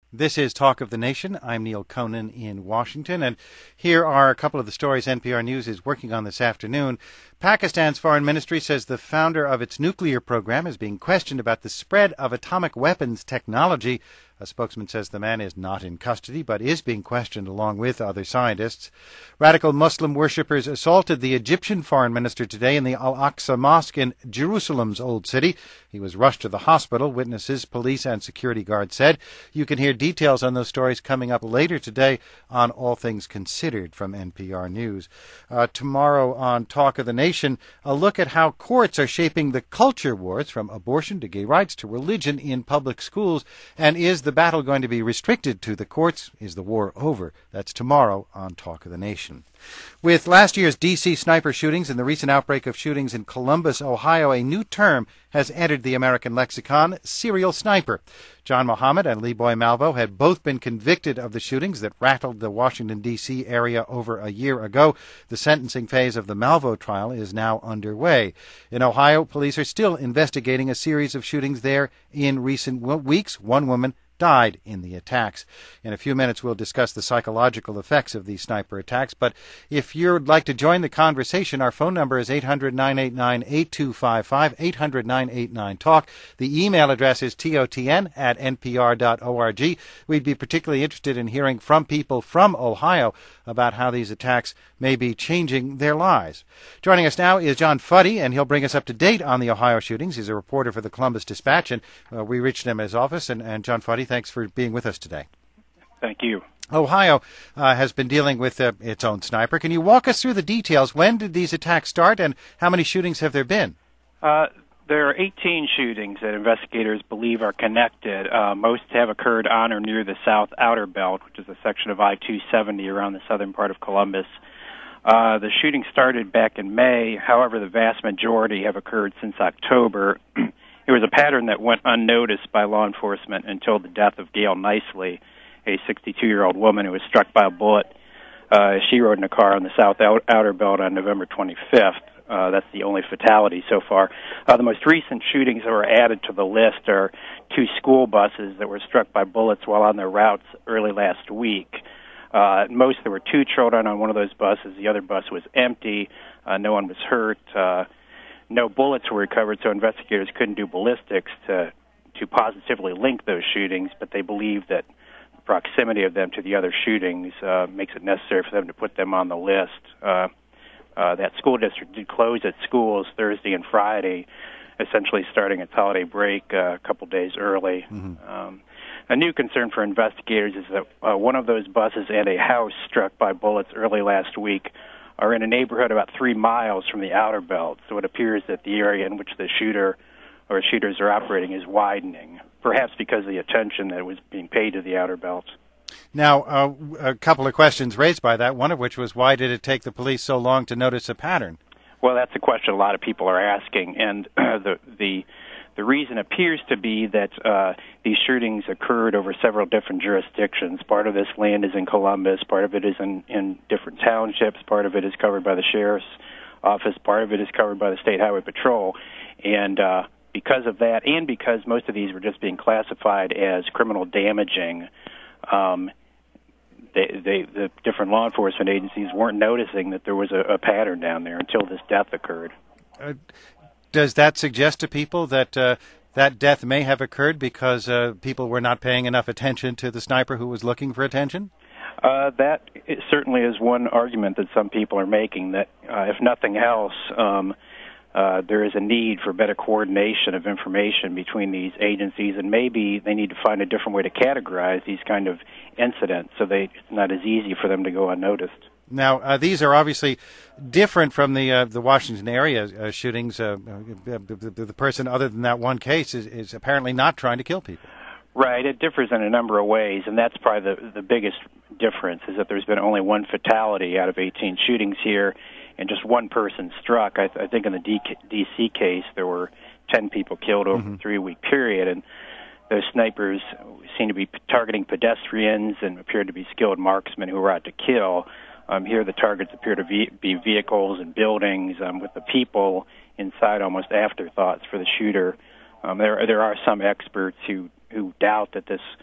This is Talk of the Nation. I'm Neil Conan in Washington, and here are a couple of the stories NPR News is working on this afternoon. Pakistan's foreign ministry says the founder of its nuclear program is being questioned about the spread of atomic weapons technology. A spokesman says the man is not in custody, but is being questioned along with other scientists. Radical Muslim worshippers assaulted the Egyptian foreign minister today in the Al-Aqsa Mosque in Jerusalem's Old City. He was rushed to the hospital, witnesses, police, and security guards said. You can hear details on those stories coming up later today on All Things Considered from NPR News. Tomorrow on Talk of the Nation, a look at how courts are shaping the culture wars from abortion to gay rights to religion in public schools. And is the battle going to be restricted to the courts? Is the war over? That's tomorrow on Talk of the Nation. With last year's D.C. sniper shootings and the recent outbreak of shootings in Columbus, Ohio, a new term has entered the American lexicon, serial sniper. John Muhammad and Lee Boy Malvo had both been convicted of the shootings that rattled the Washington, D.C. area over a year ago. The sentencing phase of the Malvo trial is now underway. In Ohio, police are still investigating a series of shootings there in recent weeks. One woman died in the attacks. In a few minutes, we'll discuss the psychological effects of these sniper attacks. But if you'd like to join the conversation, our phone number is 800-989-8255, 800-989-TALK. The email address is totn@npr.org. We'd be particularly interested in hearing from people from Ohio about how these attacks may be changing their lives. Joining us now is John Fuddy, and he'll bring us up to date on the Ohio shootings. He's a reporter for the Columbus Dispatch, and we reached him at his office. And John Fuddy, thanks for being with us today. Thank you. Ohio has been dealing with its own sniper. Can you walk us through the details? When did these attacks start, and how many shootings have there been? There are 18 shootings that investigators believe are connected. Most have occurred on or near the South Outer Belt, which is a section of I-270 around the southern part of Columbus. The shooting started back in May. However, the vast majority have occurred since October. It was a pattern that went unnoticed by law enforcement until the death of Gail Nicely, a 62-year-old woman who was struck by a bullet. She rode in a car on the South Outer Belt on November 25th. That's the only fatality so far. The most recent shootings that were added to the list are two school buses that were struck by bullets while on their routes early last week. At most, there were two children on one of those buses. The other bus was empty. No one was hurt. No bullets were recovered, so investigators couldn't do ballistics to positively link those shootings, but they believe that the proximity of them to the other shootings makes it necessary for them to put them on the list. That school district did close its schools Thursday and Friday, essentially starting its holiday break a couple days early. Mm-hmm. A new concern for investigators is that one of those buses and a house struck by bullets early last week are in a neighborhood about 3 miles from the Outer Belt, so it appears that the area in which the shooter or shooters are operating is widening, perhaps because of the attention that was being paid to the Outer Belt. Now, a couple of questions raised by that, one of which was, why did it take the police so long to notice a pattern? Well, that's a question a lot of people are asking, and the reason appears to be that these shootings occurred over several different jurisdictions. Part of this land is in Columbus, part of it is in different townships, part of it is covered by the sheriff's office, part of it is covered by the State Highway Patrol, and because of that, and because most of these were just being classified as criminal damaging, the different law enforcement agencies weren't noticing that there was a pattern down there until this death occurred. Does that suggest to people that that death may have occurred because people were not paying enough attention to the sniper who was looking for attention? That certainly is one argument that some people are making, that if nothing else, there is a need for better coordination of information between these agencies, and maybe they need to find a different way to categorize these kind of incidents so it's not as easy for them to go unnoticed. Now, these are obviously different from the Washington area shootings. The person, other than that one case, is apparently not trying to kill people. Right. It differs in a number of ways, and that's probably the biggest difference, is that there's been only one fatality out of 18 shootings here, and just one person struck. I think in the D.C. case, there were 10 people killed over a 3-week period, and those snipers seem to be targeting pedestrians and appear to be skilled marksmen who were out to kill. Here the targets appear to be vehicles and buildings, with the people inside almost afterthoughts for the shooter. There are some experts who doubt that this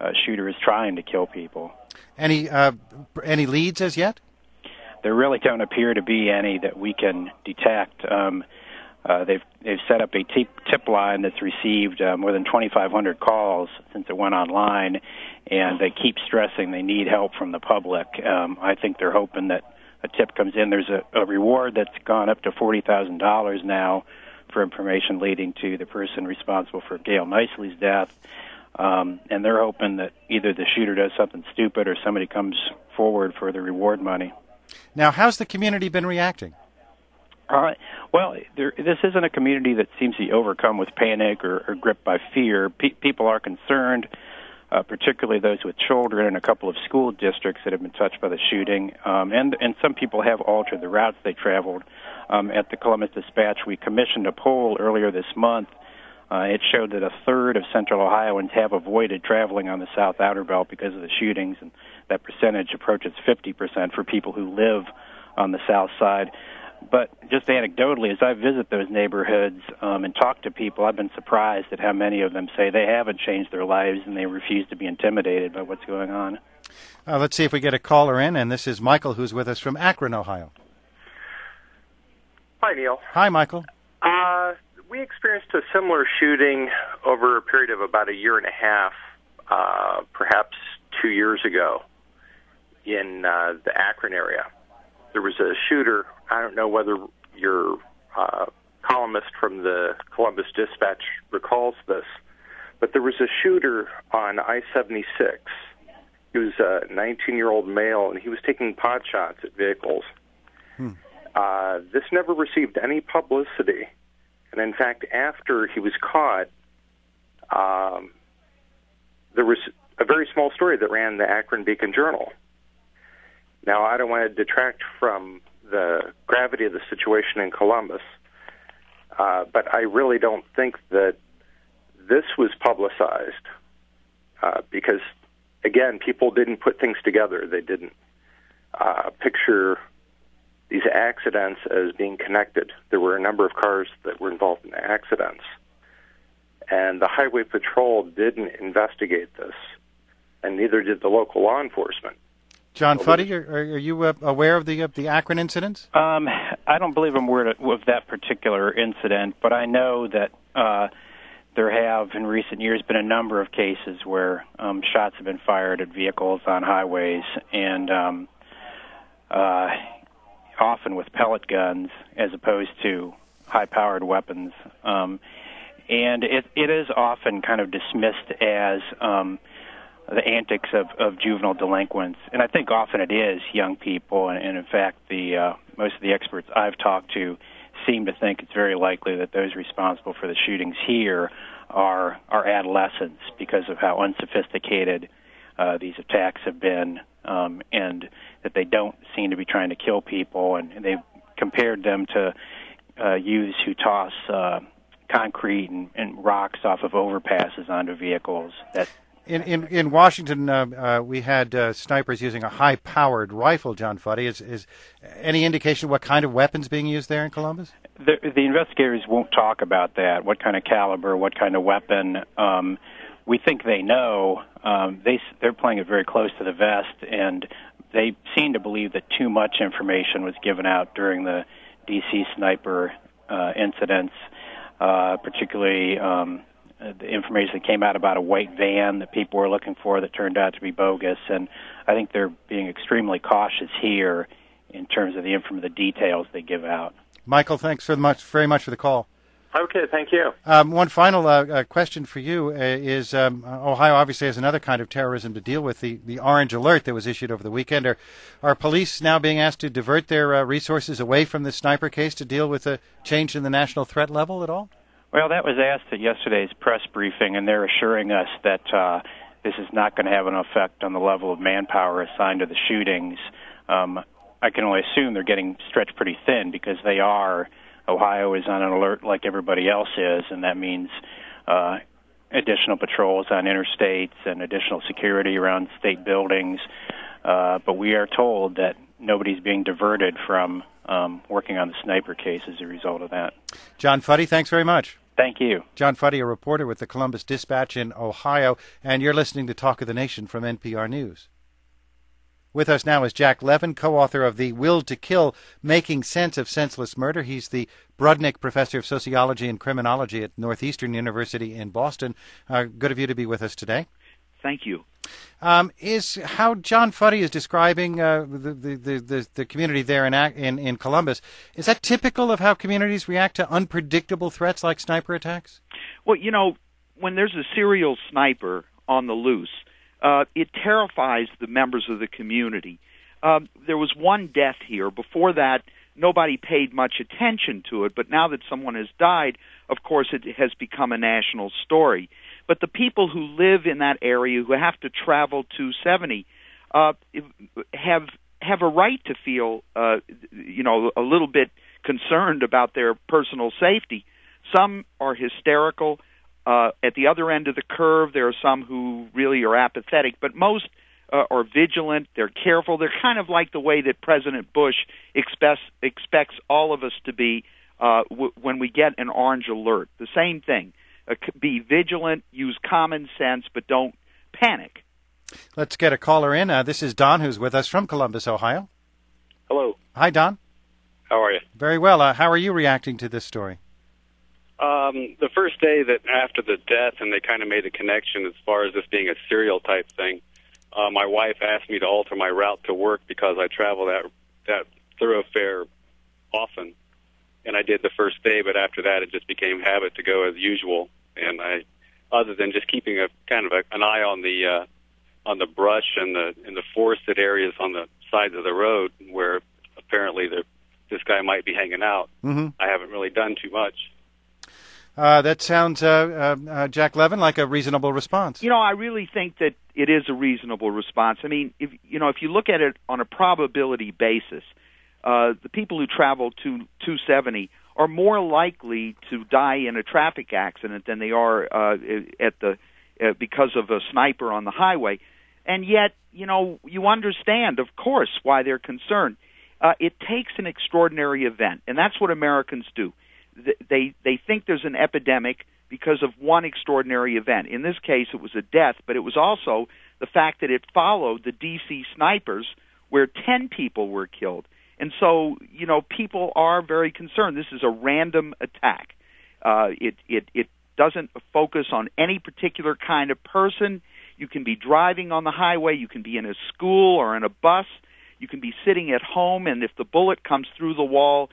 shooter is trying to kill people. Any leads as yet? There really don't appear to be any that we can detect. They've set up a tip line that's received more than 2,500 calls since it went online, and they keep stressing they need help from the public. I think they're hoping that a tip comes in. There's a reward that's gone up to $40,000 now for information leading to the person responsible for Gail Nicely's death. And they're hoping that either the shooter does something stupid or somebody comes forward for the reward money. Now, how's the community been reacting? Well, this isn't a community that seems to be overcome with panic or gripped by fear. People are concerned, particularly those with children in a couple of school districts that have been touched by the shooting. And some people have altered the routes they traveled. At the Columbus Dispatch, we commissioned a poll earlier this month. It showed that a third of Central Ohioans have avoided traveling on the South Outer Belt because of the shootings, and that percentage approaches 50% for people who live on the South Side. But just anecdotally, as I visit those neighborhoods and talk to people, I've been surprised at how many of them say they haven't changed their lives and they refuse to be intimidated by what's going on. Let's see if we get a caller in, and this is Michael, who's with us from Akron, Ohio. Hi, Neil. Hi, Michael. We experienced a similar shooting over a period of about a year and a half, perhaps 2 years ago, in the Akron area. There was a shooter. I don't know whether your columnist from the Columbus Dispatch recalls this, but there was a shooter on I-76. He was a 19-year-old male, and he was taking pot shots at vehicles. This never received any publicity. And in fact, after he was caught, there was a very small story that ran in the Akron Beacon Journal. Now, I don't want to detract from the gravity of the situation in Columbus, but I really don't think that this was publicized because, again, people didn't put things together. They didn't picture these accidents as being connected. There were a number of cars that were involved in the accidents. And the Highway Patrol didn't investigate this, and neither did the local law enforcement. John Fuddy, are you aware of the Akron incidents? I don't believe I'm aware of that particular incident, but I know that there have, in recent years, been a number of cases where shots have been fired at vehicles on highways, and often with pellet guns as opposed to high-powered weapons. And it is often kind of dismissed as the antics of juvenile delinquents. And I think often it is young people. And in fact, most of the experts I've talked to seem to think it's very likely that those responsible for the shootings here are adolescents because of how unsophisticated these attacks have been, and that they don't seem to be trying to kill people. And they've compared them to youths who toss concrete and rocks off of overpasses onto vehicles. In Washington, we had snipers using a high-powered rifle, John Fuddy. Is any indication what kind of weapons being used there in Columbus? The investigators won't talk about that, what kind of caliber, what kind of weapon. We think they know. They're playing it very close to the vest, and they seem to believe that too much information was given out during the D.C. sniper incidents, particularly the information that came out about a white van that people were looking for that turned out to be bogus. And I think they're being extremely cautious here in terms of the details they give out. Michael, thanks very much for the call. Okay, thank you. One final question for you is Ohio obviously has another kind of terrorism to deal with, the orange alert that was issued over the weekend. Are police now being asked to divert their resources away from the sniper case to deal with a change in the national threat level at all? Well, that was asked at yesterday's press briefing, and they're assuring us that this is not going to have an effect on the level of manpower assigned to the shootings. I can only assume they're getting stretched pretty thin because Ohio is on an alert like everybody else is, and that means additional patrols on interstates and additional security around state buildings. But we are told that nobody's being diverted from working on the sniper case as a result of that. John Fuddy, thanks very much. Thank you. John Fuddy, a reporter with the Columbus Dispatch in Ohio, and you're listening to Talk of the Nation from NPR News. With us now is Jack Levin, co-author of The Will to Kill, Making Sense of Senseless Murder. He's the Brudnick Professor of Sociology and Criminology at Northeastern University in Boston. Good of you to be with us today. Thank you. Is how John Fuddy is describing the community there in Columbus, is that typical of how communities react to unpredictable threats like sniper attacks? Well, when there's a serial sniper on the loose, it terrifies the members of the community. There was one death here. Before that, nobody paid much attention to it, but now that someone has died, of course, it has become a national story. But the people who live in that area, who have to travel 270, have a right to feel, a little bit concerned about their personal safety. Some are hysterical. At the other end of the curve, there are some who really are apathetic, but most are vigilant. They're careful. They're kind of like the way that President Bush expects all of us to be when we get an orange alert. The same thing. Be vigilant, use common sense, but don't panic. Let's get a caller in. This is Don, who's with us from Columbus, Ohio. Hello. Hi, Don. How are you? Very well. How are you reacting to this story? The first day that after the death, and they kind of made a connection as far as this being a serial type thing, my wife asked me to alter my route to work because I travel that thoroughfare often. And I did the first day, but after that it just became habit to go as usual. And other than just keeping an eye on the brush and the forested areas on the sides of the road where apparently this guy might be hanging out, I haven't really done too much. That sounds, Jack Levin, like a reasonable response. I really think that it is a reasonable response. I mean, if you look at it on a probability basis, the people who travel to 270 are more likely to die in a traffic accident than they are because of a sniper on the highway. And yet, you understand, of course, why they're concerned. It takes an extraordinary event, and that's what Americans do. They think there's an epidemic because of one extraordinary event. In this case, it was a death, but it was also the fact that it followed the D.C. snipers where 10 people were killed. And so, people are very concerned. This is a random attack. It doesn't focus on any particular kind of person. You can be driving on the highway. You can be in a school or in a bus. You can be sitting at home, and if the bullet comes through the wall,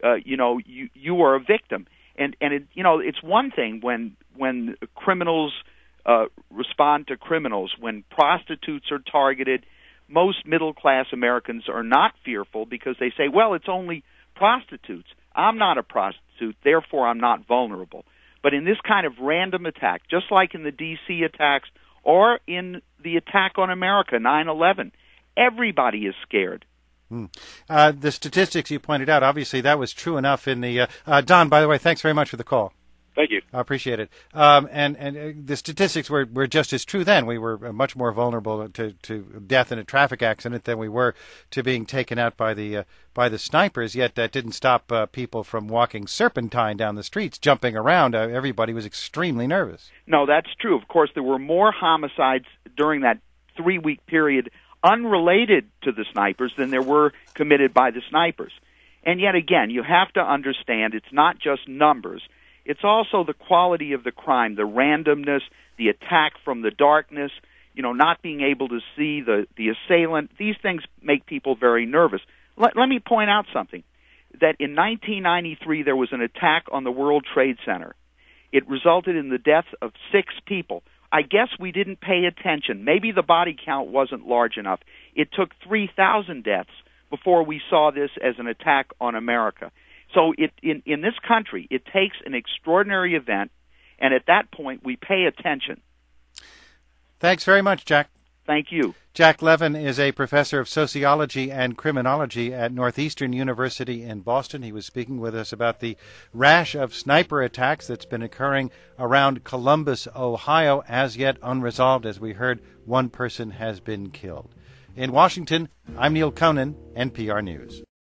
you are a victim. And it's one thing when criminals respond to criminals, when prostitutes are targeted. Most middle-class Americans are not fearful because they say, well, it's only prostitutes. I'm not a prostitute, therefore I'm not vulnerable. But in this kind of random attack, just like in the D.C. attacks or in the attack on America, 9/11, everybody is scared. The statistics you pointed out, obviously that was true enough in the... Don, by the way, thanks very much for the call. Thank you. I appreciate it. And the statistics were just as true then. We were much more vulnerable to death in a traffic accident than we were to being taken out by the snipers. Yet that didn't stop people from walking serpentine down the streets, jumping around. Everybody was extremely nervous. No, that's true. Of course, there were more homicides during that 3-week period unrelated to the snipers than there were committed by the snipers. And yet again, you have to understand it's not just numbers. It's also the quality of the crime, the randomness, the attack from the darkness, not being able to see the assailant. These things make people very nervous. Let me point out something, that in 1993 there was an attack on the World Trade Center. It resulted in the death of 6 people. I guess we didn't pay attention. Maybe the body count wasn't large enough. It took 3,000 deaths before we saw this as an attack on America. So in this country, it takes an extraordinary event, and at that point, we pay attention. Thanks very much, Jack. Thank you. Jack Levin is a professor of sociology and criminology at Northeastern University in Boston. He was speaking with us about the rash of sniper attacks that's been occurring around Columbus, Ohio, as yet unresolved. As we heard, one person has been killed. In Washington, I'm Neil Conan, NPR News.